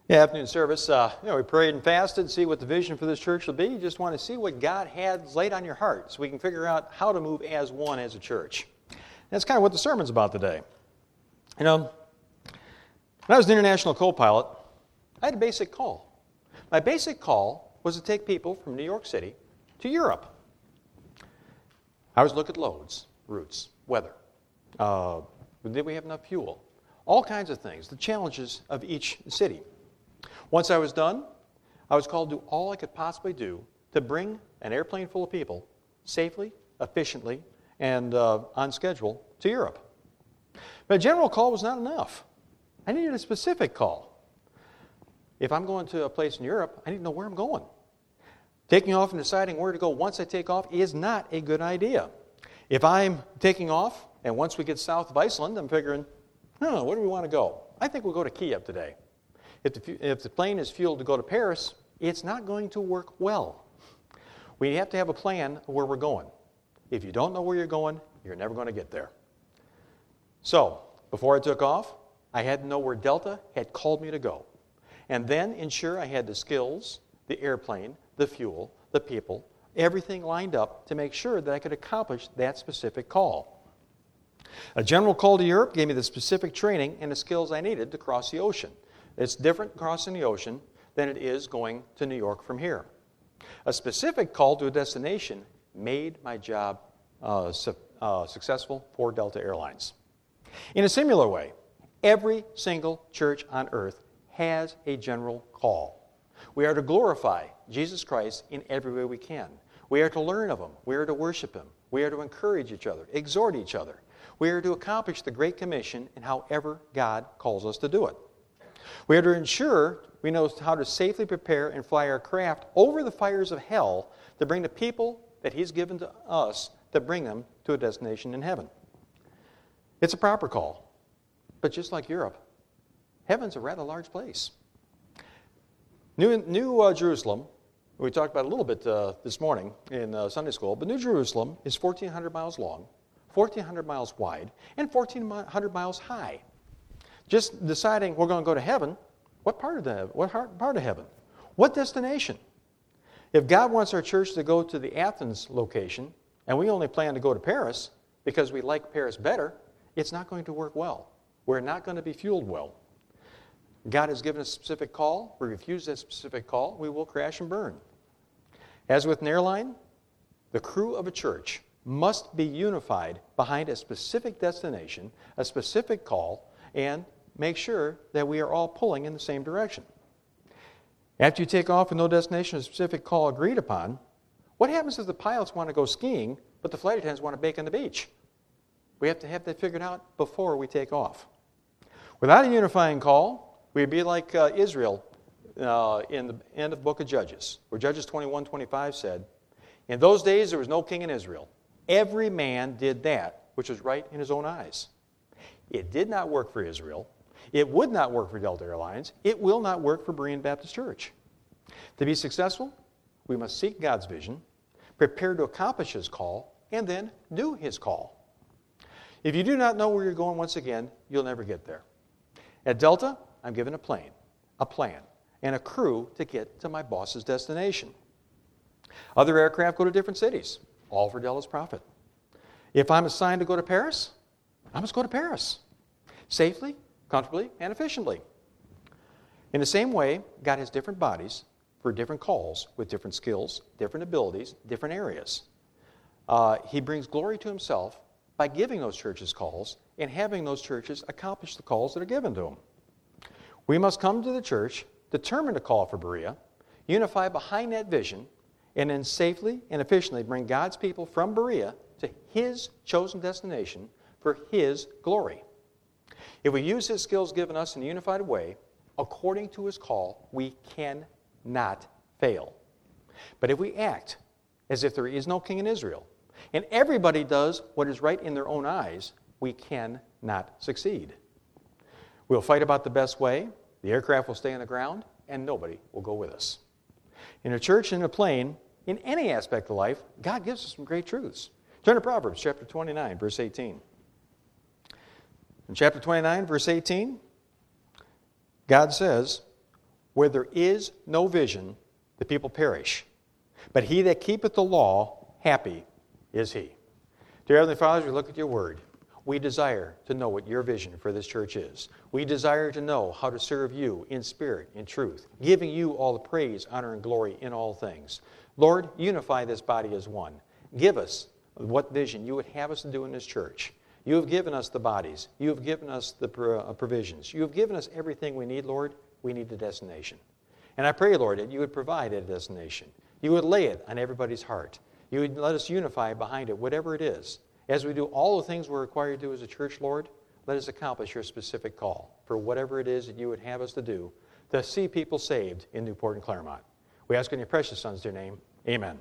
Yeah, afternoon service. We prayed and fasted, see what the vision for this church will be. You just want to see what God had laid on your heart so we can figure out how to move as one as a church. And that's kind of what the sermon's about today. You know, when I was an international co-pilot, I had a basic call. My basic call was to take people from New York City to Europe. I was looking at loads, routes, weather. Did we have enough fuel? All kinds of things, the challenges of each city. Once I was done, I was called to do all I could possibly do to bring an airplane full of people safely, efficiently, and on schedule to Europe. But a general call was not enough. I needed a specific call. If I'm going to a place in Europe, I need to know where I'm going. Taking off and deciding where to go once I take off is not a good idea. If I'm taking off, and once we get south of Iceland, I'm figuring, where do we want to go? I think we'll go to Kiev today. If the plane is fueled to go to Paris, it's not going to work well. We have to have a plan of where we're going. If you don't know where you're going, you're never going to get there. So, before I took off, I had to know where Delta had called me to go. And then ensure I had the skills, the airplane, the fuel, the people, everything lined up to make sure that I could accomplish that specific call. A general call to Europe gave me the specific training and the skills I needed to cross the ocean. It's different crossing the ocean than it is going to New York from here. A specific call to a destination made my job successful for Delta Airlines. In a similar way, every single church on earth has a general call. We are to glorify Jesus Christ in every way we can. We are to learn of Him. We are to worship Him. We are to encourage each other, exhort each other. We are to accomplish the Great Commission in however God calls us to do it. We are to ensure we know how to safely prepare and fly our craft over the fires of hell to bring the people that He's given to us to bring them to a destination in heaven. It's a proper call. But just like Europe, heaven's a rather large place. New Jerusalem, we talked about a little bit this morning in Sunday school, but New Jerusalem is 1,400 miles long, 1,400 miles wide, and 1,400 miles high. Just deciding we're going to go to heaven, what part of heaven? What destination? If God wants our church to go to the Athens location, and we only plan to go to Paris because we like Paris better, it's not going to work well. We're not going to be fueled well. God has given a specific call. We refuse that specific call, we will crash and burn. As with an airline, the crew of a church must be unified behind a specific destination, a specific call, and make sure that we are all pulling in the same direction. After you take off with no destination, a specific call agreed upon, what happens if the pilots want to go skiing, but the flight attendants want to bake on the beach? We have to have that figured out before we take off. Without a unifying call, we'd be like Israel in the end of the book of Judges, where Judges 21:25 said, "In those days there was no king in Israel. Every man did that which was right in his own eyes." It did not work for Israel. It would not work for Delta Airlines. It will not work for Berean Baptist Church. To be successful, we must seek God's vision, prepare to accomplish His call, and then do His call. If you do not know where you're going once again, you'll never get there. At Delta, I'm given a plane, a plan, and a crew to get to my boss's destination. Other aircraft go to different cities, all for Delta's profit. If I'm assigned to go to Paris, I must go to Paris, safely, comfortably, and efficiently. In the same way, God has different bodies for different calls with different skills, different abilities, different areas. He brings glory to Himself by giving those churches calls and having those churches accomplish the calls that are given to them. We must come to the church, determine to call for Berea, unify behind that vision, and then safely and efficiently bring God's people from Berea to His chosen destination for His glory. If we use His skills given us in a unified way, according to His call, we cannot fail. But if we act as if there is no king in Israel, and everybody does what is right in their own eyes, we cannot succeed. We'll fight about the best way, the aircraft will stay on the ground, and nobody will go with us. In a church, in a plane, in any aspect of life, God gives us some great truths. Turn to Proverbs chapter 29, verse 18. In chapter 29, verse 18, God says, Where there is no vision, the people perish. But he that keepeth the law, happy is he. Dear Heavenly Father, as we look at your word, we desire to know what your vision for this church is. We desire to know how to serve you in spirit, in truth, giving you all the praise, honor, and glory in all things. Lord, unify this body as one. Give us what vision you would have us to do in this church. You have given us the bodies. You have given us the provisions. You have given us everything we need, Lord. We need the destination. And I pray, Lord, that you would provide a destination. You would lay it on everybody's heart. You would let us unify behind it, whatever it is. As we do all the things we're required to do as a church, Lord, let us accomplish your specific call for whatever it is that you would have us to do to see people saved in Newport and Claremont. We ask in your precious Son's dear name, amen.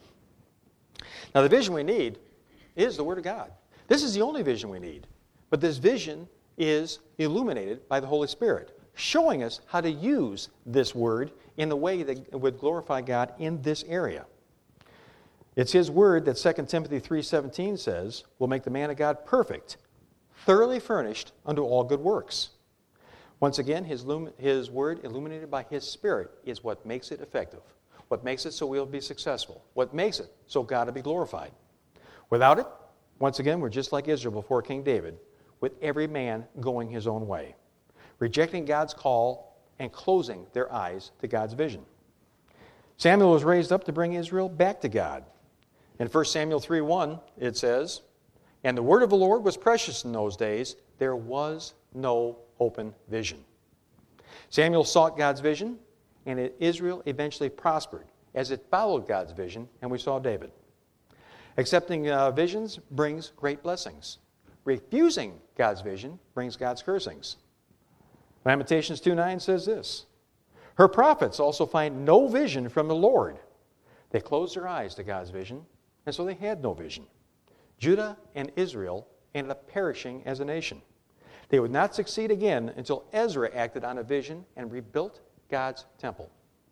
Now, the vision we need is the Word of God. This is the only vision we need. But this vision is illuminated by the Holy Spirit, showing us how to use this Word in the way that would glorify God in this area. It's His Word that 2 Timothy 3:17 says will make the man of God perfect, thoroughly furnished unto all good works. Once again, His Word illuminated by His Spirit is what makes it effective, what makes it so we'll be successful, what makes it so God will be glorified. Without it, once again, we're just like Israel before King David, with every man going his own way, rejecting God's call and closing their eyes to God's vision. Samuel was raised up to bring Israel back to God. In 1 Samuel 3:1, it says, "And the word of the Lord was precious in those days. There was no open vision." Samuel sought God's vision, and Israel eventually prospered as it followed God's vision, and we saw David. Accepting visions brings great blessings. Refusing God's vision brings God's cursings. Lamentations 2:9 says this, "Her prophets also find no vision from the Lord." They closed their eyes to God's vision, and so they had no vision. Judah and Israel ended up perishing as a nation. They would not succeed again until Ezra acted on a vision and rebuilt God's temple.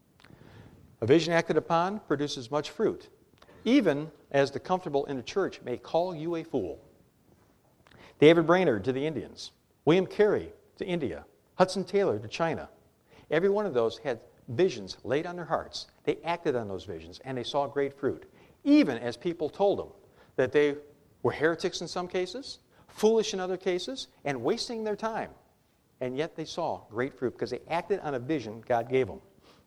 A vision acted upon produces much fruit, even as the comfortable in the church may call you a fool. David Brainerd to the Indians, William Carey to India, Hudson Taylor to China. Every one of those had visions laid on their hearts. They acted on those visions, and they saw great fruit, even as people told them that they were heretics in some cases, foolish in other cases, and wasting their time. And yet they saw great fruit because they acted on a vision God gave them.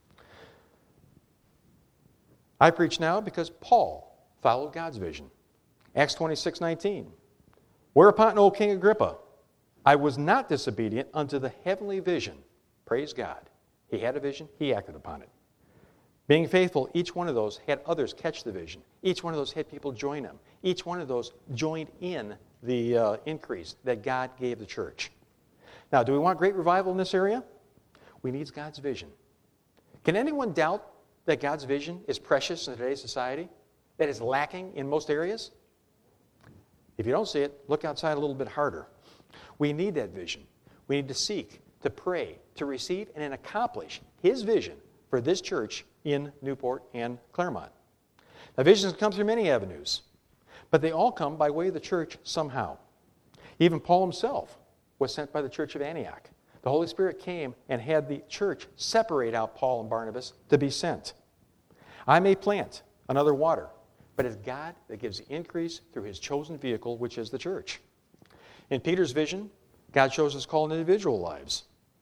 I preach now because Paul followed God's vision. Acts 26:19. "Whereupon, O King Agrippa, I was not disobedient unto the heavenly vision." Praise God. He had a vision, he acted upon it. Being faithful, each one of those had others catch the vision. Each one of those had people join them. Each one of those joined in the increase that God gave the church. Now, do we want great revival in this area? We need God's vision. Can anyone doubt that God's vision is precious in today's society? That is lacking in most areas? If you don't see it, look outside a little bit harder. We need that vision. We need to seek, to pray, to receive, and then accomplish His vision for this church in Newport and Claremont. Now, visions come through many avenues, but they all come by way of the church somehow. Even Paul himself was sent by the church of Antioch. The Holy Spirit came and had the church separate out Paul and Barnabas to be sent. I may plant, another water, but it's God that gives the increase through His chosen vehicle, which is the church. In Peter's vision, God shows His call in individual lives.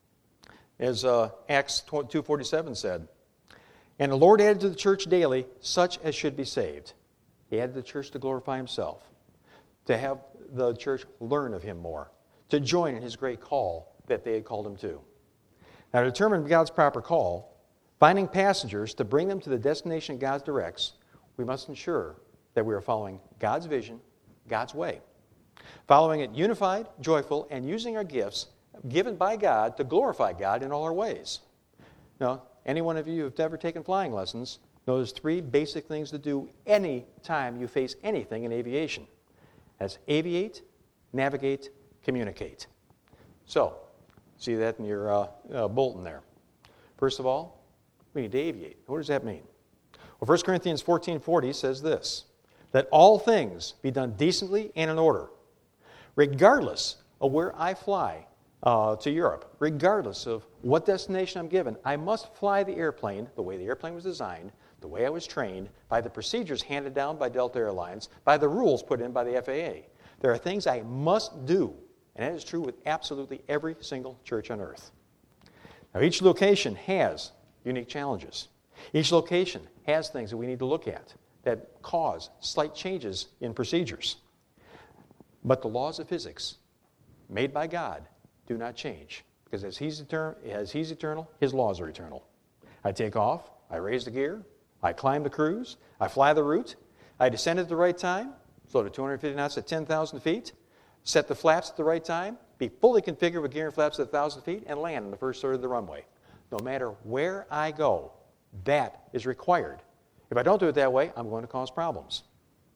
As Acts 2:47 said, "And the Lord added to the church daily such as should be saved." He added the church to glorify Himself, to have the church learn of Him more, to join in His great call that they had called Him to. Now, to determine God's proper call, finding passengers to bring them to the destination God directs, we must ensure that we are following God's vision, God's way. Following it unified, joyful, and using our gifts given by God to glorify God in all our ways. Now, any one of you who have ever taken flying lessons knows 3 basic things to do any time you face anything in aviation. That's aviate, navigate, communicate. So, see that in your bulletin there. First of all, we need to aviate. What does that mean? Well, 1 Corinthians 14:40 says this, "Let all things be done decently and in order. Regardless of where I fly to Europe, regardless of what destination I'm given, I must fly the airplane the way the airplane was designed, the way I was trained, by the procedures handed down by Delta Airlines, by the rules put in by the FAA. There are things I must do, and that is true with absolutely every single church on earth. Now, each location has unique challenges. Each location has things that we need to look at that cause slight changes in procedures. But the laws of physics, made by God, do not change, because as He's eternal, His laws are eternal. I take off, I raise the gear, I climb the cruise, I fly the route, I descend at the right time, slow to 250 knots at 10,000 feet, set the flaps at the right time, be fully configured with gear and flaps at 1,000 feet, and land in the first third of the runway. No matter where I go, that is required. If I don't do it that way, I'm going to cause problems.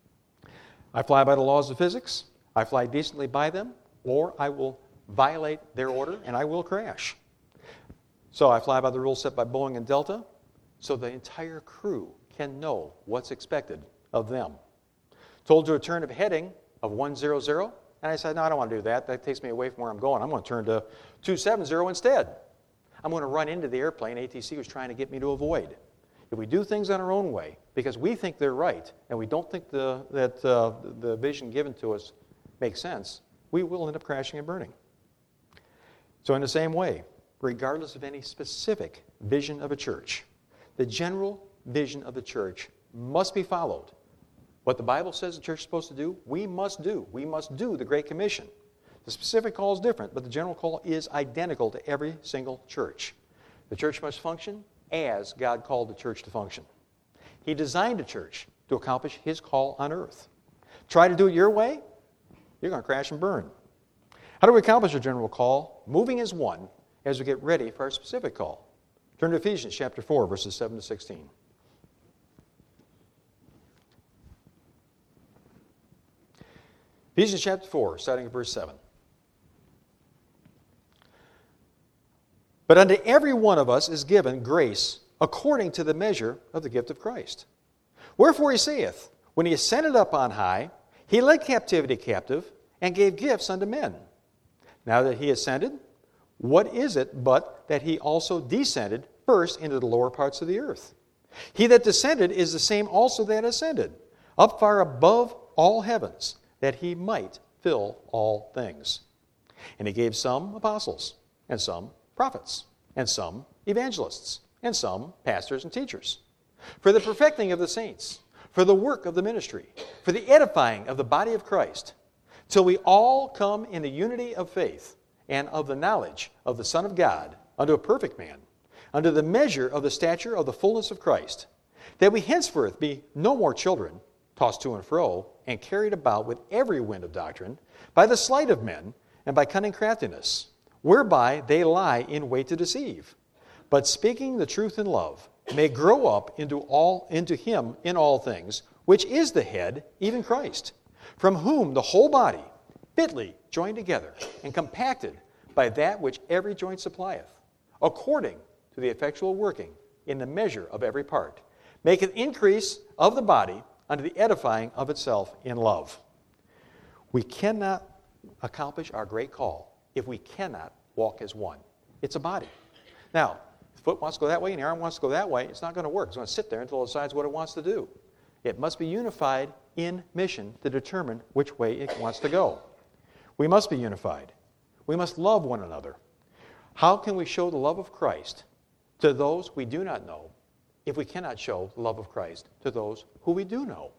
I fly by the laws of physics, I fly decently by them, or I will violate their order and I will crash. So I fly by the rules set by Boeing and Delta, so the entire crew can know what's expected of them. Told to a turn of heading of 100, and I said, no, I don't want to do that. That takes me away from where I'm going. I'm going to turn to 270 instead. I'm going to run into the airplane ATC was trying to get me to avoid. If we do things on our own way, because we think they're right, and we don't think that the vision given to us makes sense, we will end up crashing and burning. So in the same way, regardless of any specific vision of a church, the general vision of the church must be followed. What the Bible says the church is supposed to do, we must do. We must do the Great Commission. The specific call is different, but the general call is identical to every single church. The church must function as God called the church to function. He designed a church to accomplish His call on earth. Try to do it your way, you're going to crash and burn. How do we accomplish a general call? Moving as one as we get ready for our specific call. Turn to Ephesians chapter 4, verses 7 to 16. Ephesians chapter 4, starting at verse 7. But unto every one of us is given grace according to the measure of the gift of Christ. Wherefore he saith, when he ascended up on high, he led captivity captive and gave gifts unto men. Now that he ascended, what is it but that he also descended first into the lower parts of the earth? He that descended is the same also that ascended, up far above all heavens, that he might fill all things. And he gave some apostles, and some prophets, and some evangelists, and some pastors and teachers, for the perfecting of the saints, for the work of the ministry, for the edifying of the body of Christ, till we all come in the unity of faith and of the knowledge of the Son of God, unto a perfect man, unto the measure of the stature of the fullness of Christ, that we henceforth be no more children, tossed to and fro, and carried about with every wind of doctrine, by the sleight of men, and by cunning craftiness, whereby they lie in wait to deceive. But speaking the truth in love, may grow up into Him in all things, which is the head, even Christ, from whom the whole body, fitly joined together and compacted by that which every joint supplieth, according to the effectual working in the measure of every part, maketh increase of the body unto the edifying of itself in love. We cannot accomplish our great call if we cannot walk as one. It's a body. Now, the foot wants to go that way and the arm wants to go that way. It's not going to work. It's going to sit there until it decides what it wants to do. It must be unified in mission to determine which way it wants to go. We must be unified. We must love one another. How can we show the love of Christ to those we do not know if we cannot show the love of Christ to those who we do know?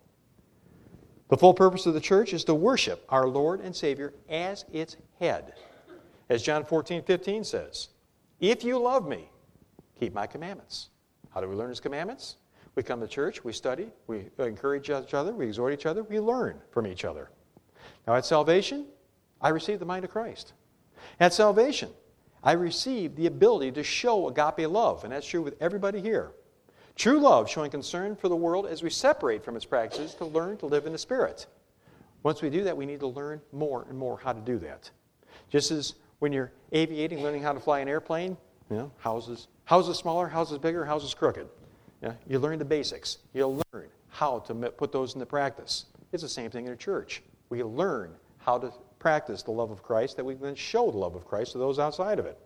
The full purpose of the church is to worship our Lord and Savior as its head. As John 14:15 says, if you love me, keep my commandments. How do we learn His commandments? We come to church, we study, we encourage each other, we exhort each other, we learn from each other. Now at salvation, I receive the mind of Christ. At salvation, I receive the ability to show agape love, and that's true with everybody here. True love showing concern for the world as we separate from its practices to learn to live in the Spirit. Once we do that, we need to learn more and more how to do that. Just as when you're aviating, learning how to fly an airplane, houses smaller, houses bigger, houses crooked. You learn the basics. You'll learn how to put those into practice. It's the same thing in a church. We learn how to practice the love of Christ, that we can then show the love of Christ to those outside of it.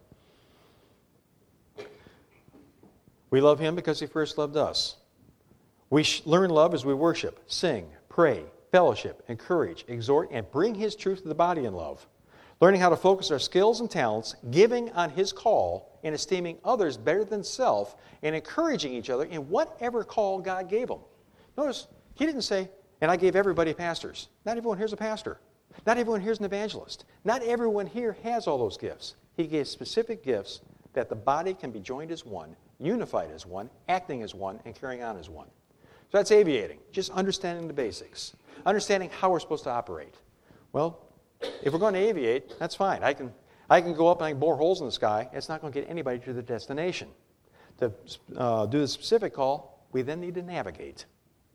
We love Him because He first loved us. We learn love as we worship, sing, pray, fellowship, encourage, exhort, and bring His truth to the body in love. Learning how to focus our skills and talents, giving on His call, and esteeming others better than self, and encouraging each other in whatever call God gave them. Notice, He didn't say, and I gave everybody pastors. Not everyone here is a pastor. Not everyone here is an evangelist. Not everyone here has all those gifts. He gave specific gifts that the body can be joined as one, unified as one, acting as one, and carrying on as one. So that's aviating, just understanding the basics, understanding how we're supposed to operate. Well, if we're going to aviate, that's fine. I can go up and I can bore holes in the sky. It's not going to get anybody to the destination. To do the specific call, we then need to navigate.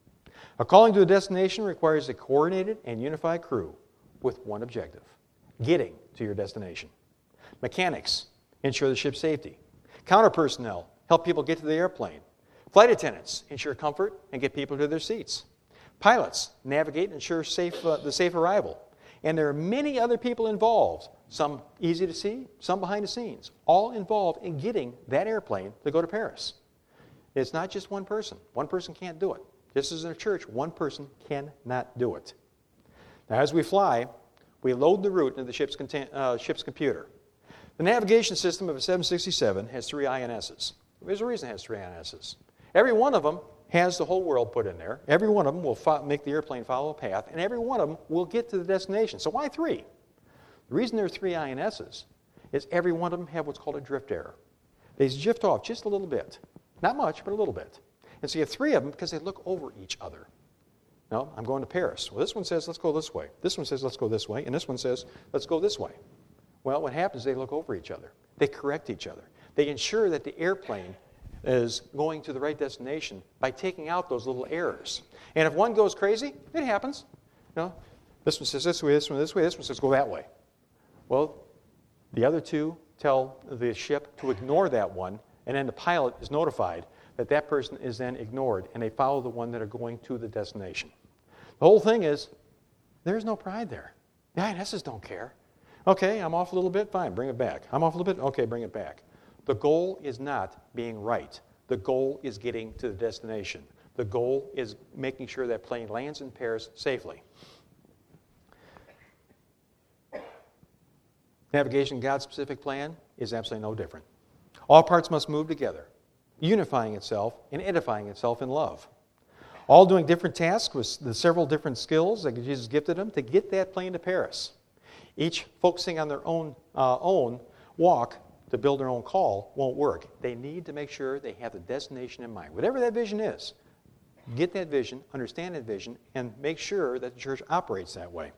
A calling to a destination requires a coordinated and unified crew with one objective: getting to your destination. Mechanics ensure the ship's safety. Counter personnel help people get to the airplane. Flight attendants ensure comfort and get people to their seats. Pilots navigate and ensure the safe arrival. And there are many other people involved, some easy to see, some behind the scenes, all involved in getting that airplane to go to Paris. It's not just one person. One person can't do it. Just as in a church, one person cannot do it. Now, as we fly, we load the route into the ship's computer. The navigation system of a 767 has 3 INSs. There's a reason it has 3 INSs. Every one of them has the whole world put in there. Every one of them will make the airplane follow a path, and every one of them will get to the destination. So why 3? The reason there are 3 INSs is every one of them have what's called a drift error. They drift off just a little bit. Not much, but a little bit. And so you have 3 of them because they look over each other. No, I'm going to Paris. Well, this one says, let's go this way. This one says, let's go this way. And this one says, let's go this way. Well, what happens is they look over each other. They correct each other. They ensure that the airplane is going to the right destination by taking out those little errors. And if one goes crazy, it happens. No, this one says this way, this one this way, this one says go that way. Well, the other 2 tell the ship to ignore that one, and then the pilot is notified that that person is then ignored, and they follow the one that are going to the destination. The whole thing is, there's no pride there. The INSs don't care. Okay, I'm off a little bit, fine, bring it back. I'm off a little bit, okay, bring it back. The goal is not being right. The goal is getting to the destination. The goal is making sure that plane lands in Paris safely. Navigation, God's specific plan, is absolutely no different. All parts must move together, unifying itself and edifying itself in love. All doing different tasks with the several different skills that Jesus gifted them to get that plane to Paris. Each focusing on their own walk to build their own call won't work. They need to make sure they have the destination in mind. Whatever that vision is, get that vision, understand that vision, and make sure that the church operates that way.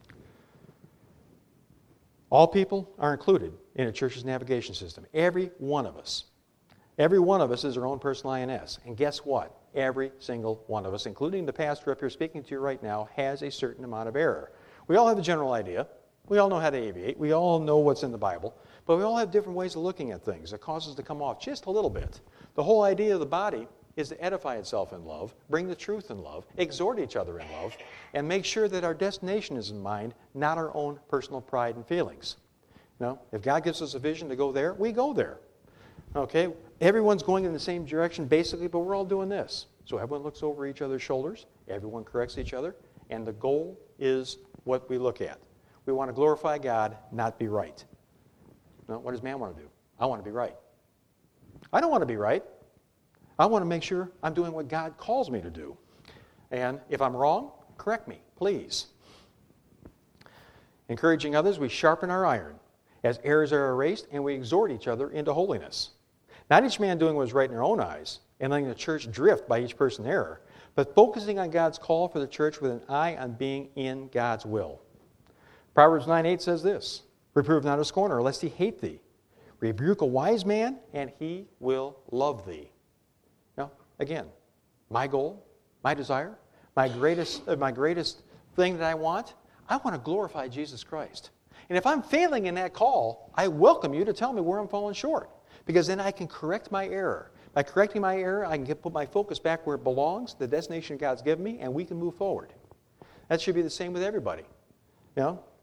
All people are included in a church's navigation system. Every one of us. Every one of us is our own personal INS. And guess what? Every single one of us, including the pastor up here speaking to you right now, has a certain amount of error. We all have a general idea. We all know how to aviate. We all know what's in the Bible. But we all have different ways of looking at things that cause us to come off just a little bit. The whole idea of the body is to edify itself in love, bring the truth in love, exhort each other in love, and make sure that our destination is in mind, not our own personal pride and feelings. No, if God gives us a vision to go there, we go there. Okay, everyone's going in the same direction basically, but we're all doing this. So everyone looks over each other's shoulders, everyone corrects each other, and the goal is what we look at. We want to glorify God, not be right. No, what does man want to do? I want to be right. I don't want to be right. I want to make sure I'm doing what God calls me to do. And if I'm wrong, correct me, please. Encouraging others, we sharpen our iron as errors are erased, and we exhort each other into holiness. Not each man doing what is right in their own eyes and letting the church drift by each person's error, but focusing on God's call for the church with an eye on being in God's will. Proverbs 9:8 says this, "Reprove not a scorner, lest he hate thee. Rebuke a wise man, and he will love thee." Now, again, my goal, my desire, my greatest thing that I want to glorify Jesus Christ. And if I'm failing in that call, I welcome you to tell me where I'm falling short, because then I can correct my error. By correcting my error, I can put my focus back where it belongs, the destination God's given me, and we can move forward. That should be the same with everybody. You know,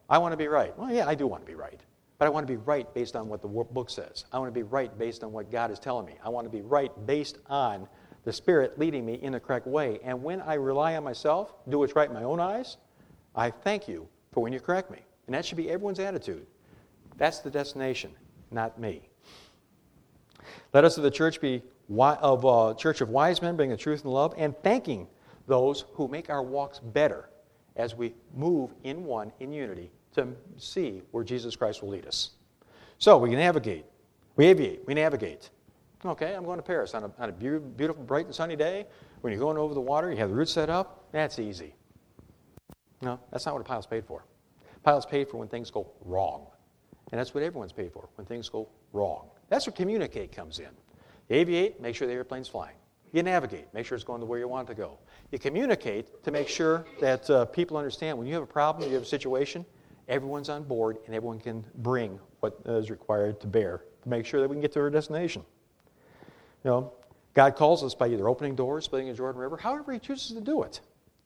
I want to be right. Well, yeah, I do want to be right. But I want to be right based on what the book says. I want to be right based on what God is telling me. I want to be right based on the Spirit leading me in the correct way. And when I rely on myself, do what's right in my own eyes, I thank you for when you correct me. And that should be everyone's attitude. That's the destination, not me. Let us of the church be church of wise men, bringing the truth and love, and thanking those who make our walks better as we move in unity, to see where Jesus Christ will lead us. So we navigate. We aviate. We navigate. Okay, I'm going to Paris on a beautiful, bright and sunny day. When you're going over the water, you have the route set up. That's easy. No, that's not what a pilot's paid for. A pilot's paid for when things go wrong. And that's what everyone's paid for, when things go wrong. That's where communicate comes in. You aviate, make sure the airplane's flying. You navigate, make sure it's going to where you want it to go. You communicate to make sure that people understand when you have a problem, you have a situation, everyone's on board and everyone can bring what is required to bear to make sure that we can get to our destination. You know, God calls us by either opening doors, splitting the Jordan River, however He chooses to do it.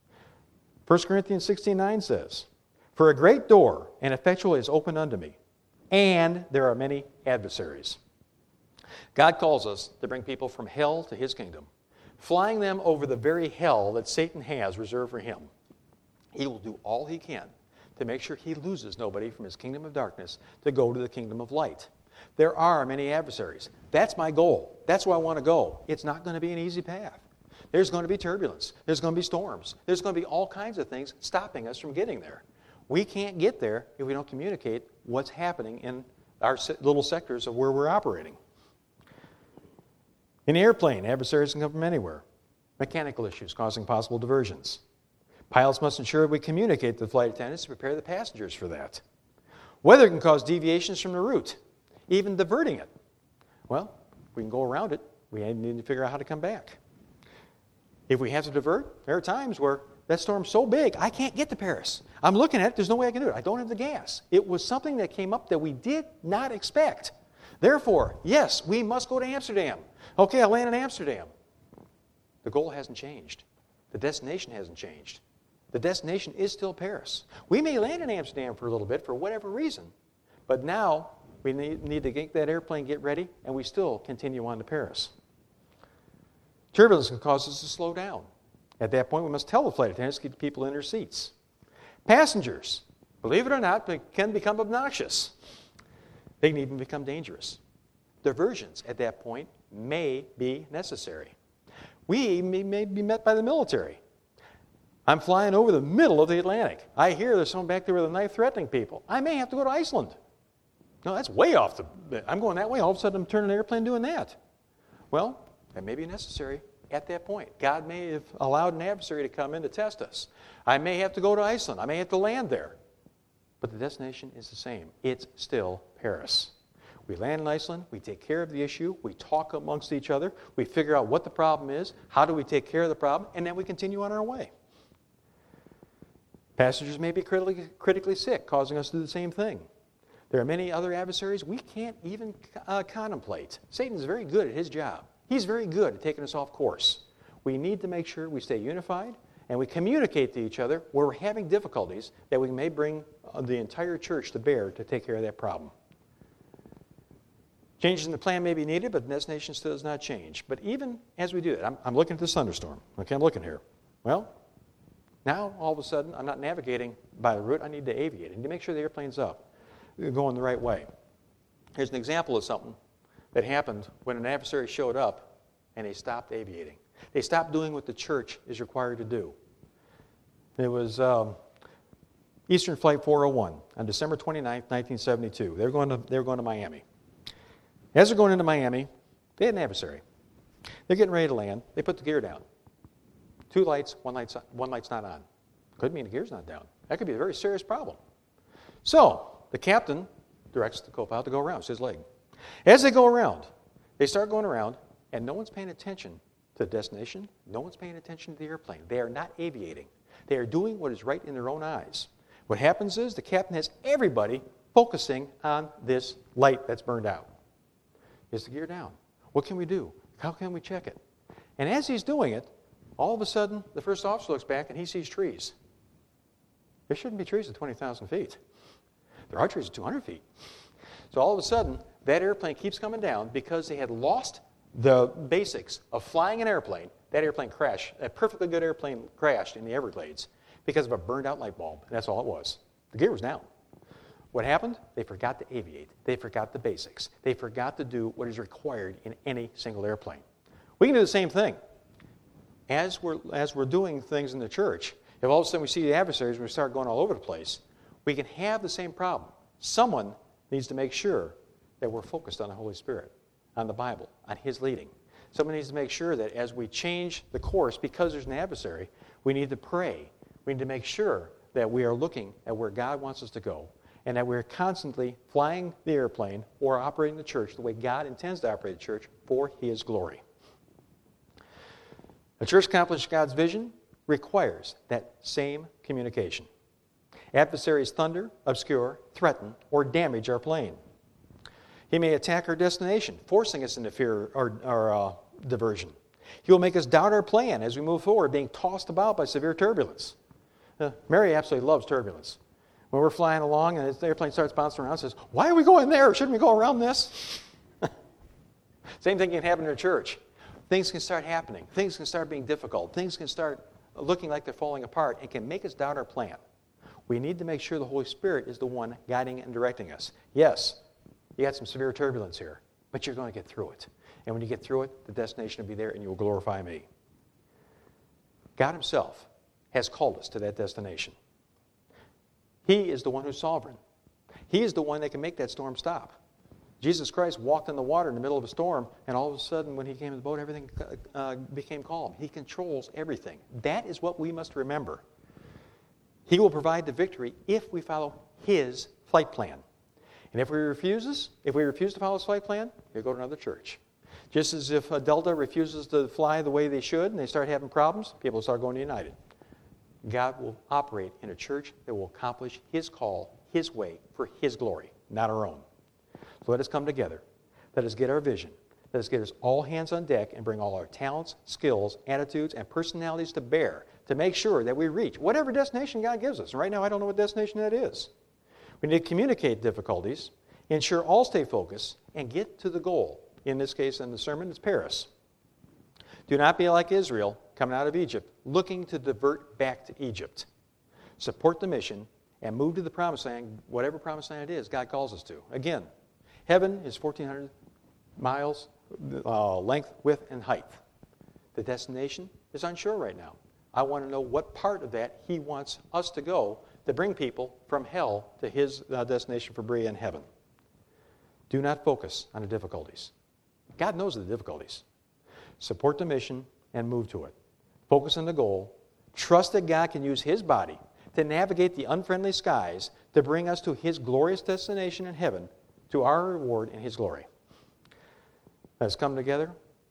1 Corinthians 16:9 says, "For a great door and effectual is opened unto me, and there are many adversaries." God calls us to bring people from hell to His kingdom, flying them over the very hell that Satan has reserved for him. He will do all he can to make sure he loses nobody from his kingdom of darkness to go to the kingdom of light. There are many adversaries. That's my goal. That's where I want to go. It's not going to be an easy path. There's going to be turbulence. There's going to be storms. There's going to be all kinds of things stopping us from getting there. We can't get there if we don't communicate what's happening in our little sectors of where we're operating. In an airplane, adversaries can come from anywhere. Mechanical issues causing possible diversions. Pilots must ensure we communicate to the flight attendants to prepare the passengers for that. Weather can cause deviations from the route, even diverting it. Well, we can go around it. We need to figure out how to come back. If we have to divert, there are times where that storm's so big, I can't get to Paris. I'm looking at it, there's no way I can do it. I don't have the gas. It was something that came up that we did not expect. Therefore, yes, we must go to Amsterdam. Okay, I'll land in Amsterdam. The goal hasn't changed. The destination hasn't changed. The destination is still Paris. We may land in Amsterdam for a little bit for whatever reason, but now we need to get that airplane, get ready, and we still continue on to Paris. Turbulence can cause us to slow down. At that point, we must tell the flight attendants to keep people in their seats. Passengers, believe it or not, can become obnoxious. They can even become dangerous. Diversions at that point may be necessary. We may be met by the military. I'm flying over the middle of the Atlantic. I hear there's someone back there with a knife threatening people. I may have to go to Iceland. No, that's way off I'm going that way. All of a sudden, I'm turning an airplane doing that. Well, that may be necessary at that point. God may have allowed an adversary to come in to test us. I may have to go to Iceland. I may have to land there. But the destination is the same. It's still Paris. We land in Iceland. We take care of the issue. We talk amongst each other. We figure out what the problem is. How do we take care of the problem? And then we continue on our way. Passengers may be critically sick, causing us to do the same thing. There are many other adversaries we can't even contemplate. Satan's very good at his job. He's very good at taking us off course. We need to make sure we stay unified and we communicate to each other where we're having difficulties that we may bring the entire church to bear to take care of that problem. Changes in the plan may be needed, but the destination still does not change. But even as we do that, I'm looking at this thunderstorm. Okay, I'm looking here. Well, now all of a sudden I'm not navigating by the route. I need to aviate. I need to make sure the airplane's up, going the right way. Here's an example of something that happened when an adversary showed up and they stopped aviating. They stopped doing what the church is required to do. It was Eastern Flight 401 on December 29, 1972. They were going to Miami. As they're going into Miami, they had an adversary. They're getting ready to land. They put the gear down. 2 lights, one light's not on. Could mean the gear's not down. That could be a very serious problem. So the captain directs the co-pilot to go around. It's his leg. As they go around, they start going around, and no one's paying attention to the destination. No one's paying attention to the airplane. They are not aviating. They are doing what is right in their own eyes. What happens is the captain has everybody focusing on this light that's burned out. Is the gear down? What can we do? How can we check it? And as he's doing it, all of a sudden, the first officer looks back and he sees trees. There shouldn't be trees at 20,000 feet. Their heart rate is 200 feet. So all of a sudden, that airplane keeps coming down because they had lost the basics of flying an airplane. That airplane crashed. A perfectly good airplane crashed in the Everglades because of a burned out light bulb. That's all it was. The gear was down. What happened? They forgot to aviate. They forgot the basics. They forgot to do what is required in any single airplane. We can do the same thing. As we're doing things in the church, if all of a sudden we see the adversaries and we start going all over the place, we can have the same problem. Someone needs to make sure that we're focused on the Holy Spirit, on the Bible, on His leading. Someone needs to make sure that as we change the course, because there's an adversary, we need to pray. We need to make sure that we are looking at where God wants us to go, and that we're constantly flying the airplane or operating the church the way God intends to operate the church for His glory. A church accomplishes God's vision requires that same communication. Adversaries thunder, obscure, threaten, or damage our plane. He may attack our destination, forcing us into fear or diversion. He will make us doubt our plan as we move forward, being tossed about by severe turbulence. Mary absolutely loves turbulence. When we're flying along and the airplane starts bouncing around, says, "Why are we going there? Shouldn't we go around this?" Same thing can happen in a church. Things can start happening. Things can start being difficult. Things can start looking like they're falling apart and can make us doubt our plan. We need to make sure the Holy Spirit is the one guiding and directing us. Yes, you got some severe turbulence here, but you're going to get through it. And when you get through it, the destination will be there and you will glorify me. God Himself has called us to that destination. He is the one who's sovereign. He is the one that can make that storm stop. Jesus Christ walked in the water in the middle of a storm, and all of a sudden, when He came in the boat, everything became calm. He controls everything. That is what we must remember. He will provide the victory if we follow His flight plan. And if we refuse to follow His flight plan, he'll go to another church. Just as if Delta refuses to fly the way they should and they start having problems, people start going to United. God will operate in a church that will accomplish His call, His way, for His glory, not our own. So let us come together. Let us get our vision. Let us get us all hands on deck and bring all our talents, skills, attitudes, and personalities to bear to make sure that we reach whatever destination God gives us. And right now, I don't know what destination that is. We need to communicate difficulties, ensure all stay focused, and get to the goal. In this case, in the sermon, it's Paris. Do not be like Israel coming out of Egypt, looking to divert back to Egypt. Support the mission and move to the promised land, whatever promised land it is God calls us to. Again, heaven is 1,400 miles length, width, and height. The destination is unsure right now. I want to know what part of that He wants us to go to bring people from hell to His destination for Berea in heaven. Do not focus on the difficulties. God knows the difficulties. Support the mission and move to it. Focus on the goal. Trust that God can use His body to navigate the unfriendly skies to bring us to His glorious destination in heaven, to our reward in His glory. Let's come together,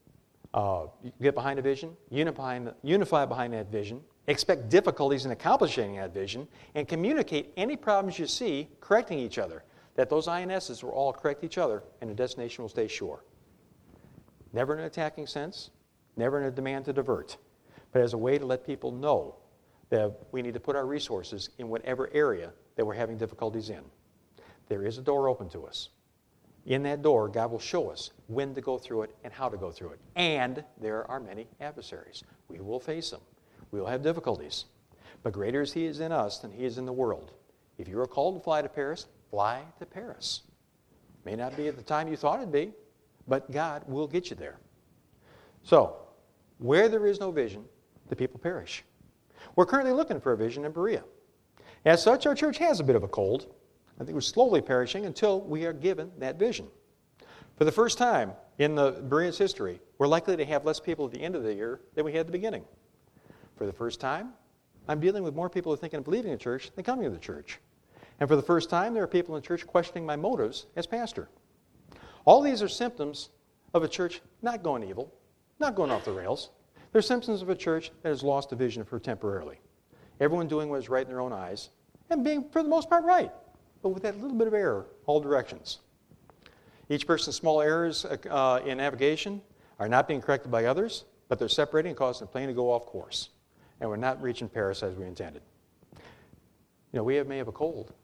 get behind a vision, unify behind that vision, expect difficulties in accomplishing that vision, and communicate any problems you see, correcting each other, that those INSs will all correct each other and the destination will stay sure. Never in an attacking sense, never in a demand to divert, but as a way to let people know that we need to put our resources in whatever area that we're having difficulties in. There is a door open to us. In that door, God will show us when to go through it and how to go through it. And there are many adversaries. We will face them. We will have difficulties. But greater is He is in us than He is in the world. If you are called to fly to Paris, fly to Paris. May not be at the time you thought it'd be, but God will get you there. So, where there is no vision, the people perish. We're currently looking for a vision in Berea. As such, our church has a bit of a cold. I think we're slowly perishing until we are given that vision. For the first time in the Berea's history, we're likely to have less people at the end of the year than we had at the beginning. For the first time, I'm dealing with more people who are thinking of leaving the church than coming to the church. And for the first time, there are people in the church questioning my motives as pastor. All these are symptoms of a church not going evil, not going off the rails. They're symptoms of a church that has lost a vision for temporarily. Everyone doing what is right in their own eyes and being, for the most part, right, but with that little bit of error all directions. Each person's small errors in navigation are not being corrected by others, but they're separating and causing the plane to go off course. And we're not reaching Paris as we intended. You know, we may have a cold,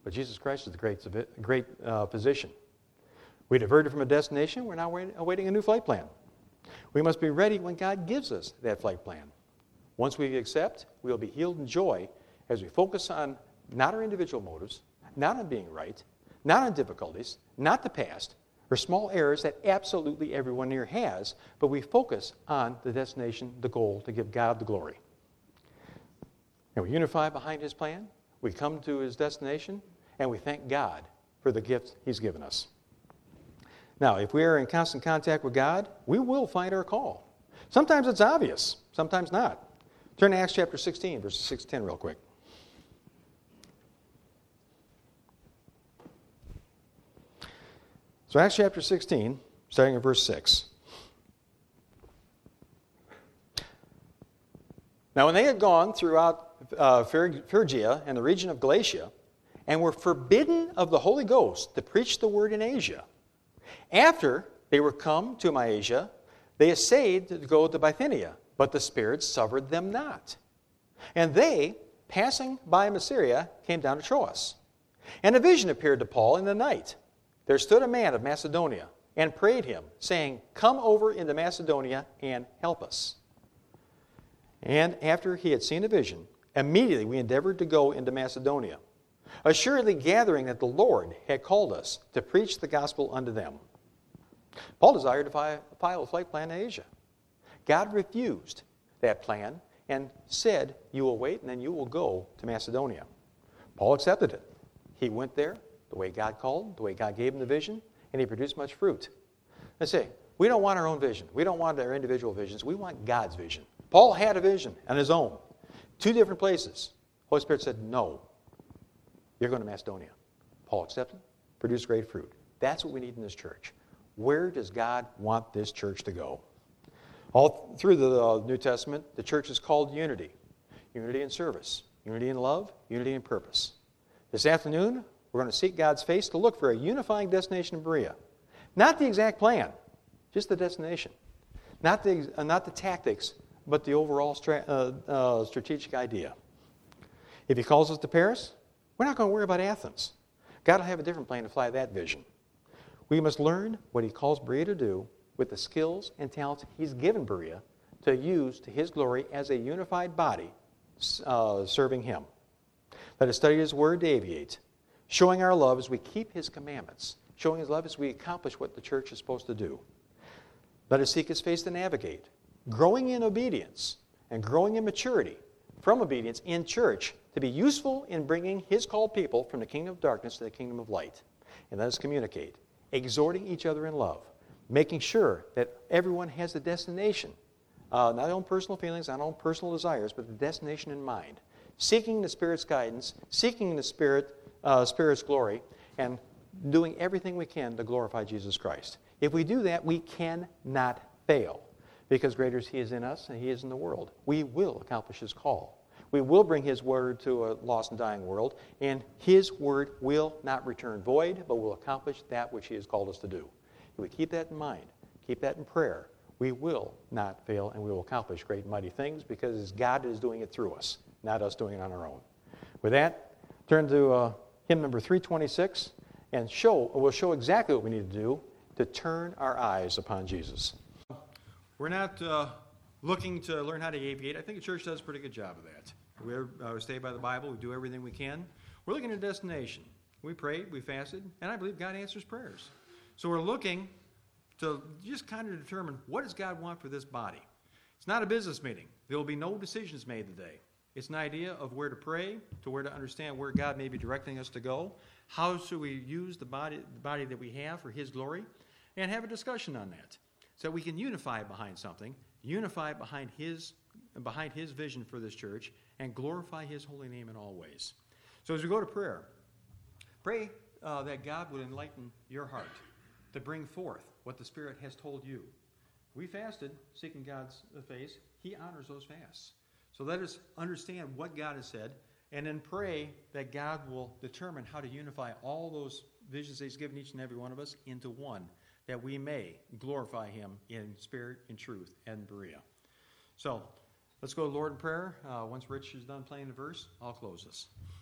But Jesus Christ is the great physician. We diverted from a destination. We're now awaiting a new flight plan. We must be ready when God gives us that flight plan. Once we accept, we will be healed in joy as we focus on not our individual motives, not on being right, not on difficulties, not the past, or small errors that absolutely everyone here has, but we focus on the destination, the goal, to give God the glory. And we unify behind His plan, we come to His destination, and we thank God for the gift He's given us. Now, if we are in constant contact with God, we will find our call. Sometimes it's obvious, sometimes not. Turn to Acts chapter 16, verses 6 to 10 real quick. So Acts chapter 16, starting at verse 6. Now when they had gone throughout Phrygia and the region of Galatia, and were forbidden of the Holy Ghost to preach the word in Asia, after they were come to Mysia, they essayed to go to Bithynia, but the Spirit suffered them not. And they, passing by Mysia, came down to Troas. And a vision appeared to Paul in the night. There stood a man of Macedonia, and prayed him, saying, Come over into Macedonia and help us. And after he had seen a vision, immediately we endeavored to go into Macedonia, assuredly gathering that the Lord had called us to preach the gospel unto them. Paul desired to file a flight plan to Asia. God refused that plan and said, You will wait and then you will go to Macedonia. Paul accepted it. He went there the way God called, the way God gave him the vision, and he produced much fruit. Let's say, we don't want our own vision. We don't want our individual visions. We want God's vision. Paul had a vision on his own. 2 different places. Holy Spirit said, no, you're going to Macedonia. Paul accepted, produced great fruit. That's what we need in this church. Where does God want this church to go? All through the New Testament, the church is called unity. Unity in service, unity in love, unity in purpose. This afternoon, we're going to seek God's face to look for a unifying destination in Berea. Not the exact plan, just the destination. Not the tactics, but the overall strategic idea. If He calls us to Paris, we're not going to worry about Athens. God will have a different plan to fly that vision. We must learn what He calls Berea to do with the skills and talents He's given Berea to use to His glory as a unified body serving Him. Let us study His Word to aviate, showing our love as we keep His commandments, showing His love as we accomplish what the church is supposed to do. Let us seek His face to navigate, growing in obedience and growing in maturity from obedience in church to be useful in bringing His called people from the kingdom of darkness to the kingdom of light. And let us communicate, exhorting each other in love, making sure that everyone has the destination, not their own personal feelings, not their own personal desires, but the destination in mind, seeking the Spirit's guidance, seeking the Spirit's glory, and doing everything we can to glorify Jesus Christ. If we do that, we cannot fail, because greater is He is in us than He is in the world. We will accomplish His call. We will bring His word to a lost and dying world, and His word will not return void, but will accomplish that which He has called us to do. If we keep that in mind, keep that in prayer, we will not fail, and we will accomplish great and mighty things, because God is doing it through us, not us doing it on our own. With that, turn to hymn number 326, and we'll show exactly what we need to do to turn our eyes upon Jesus. We're not looking to learn how to aviate. I think the church does a pretty good job of that. We stay by the Bible. We do everything we can. We're looking at a destination. We prayed, we fasted, and I believe God answers prayers. So we're looking to just kind of determine, what does God want for this body? It's not a business meeting. There will be no decisions made today. It's an idea of where to pray, to where to understand where God may be directing us to go. How should we use the body that we have for His glory? And have a discussion on that, so we can unify behind something, unify behind His vision for this church, and glorify His holy name in all ways. So as we go to prayer, pray that God would enlighten your heart to bring forth what the Spirit has told you. We fasted, seeking God's face. He honors those fasts. So let us understand what God has said, and then pray that God will determine how to unify all those visions that He's given each and every one of us into one, that we may glorify Him in spirit, in truth, and Berea. So let's go to the Lord in prayer. Once Rich is done playing the verse, I'll close this.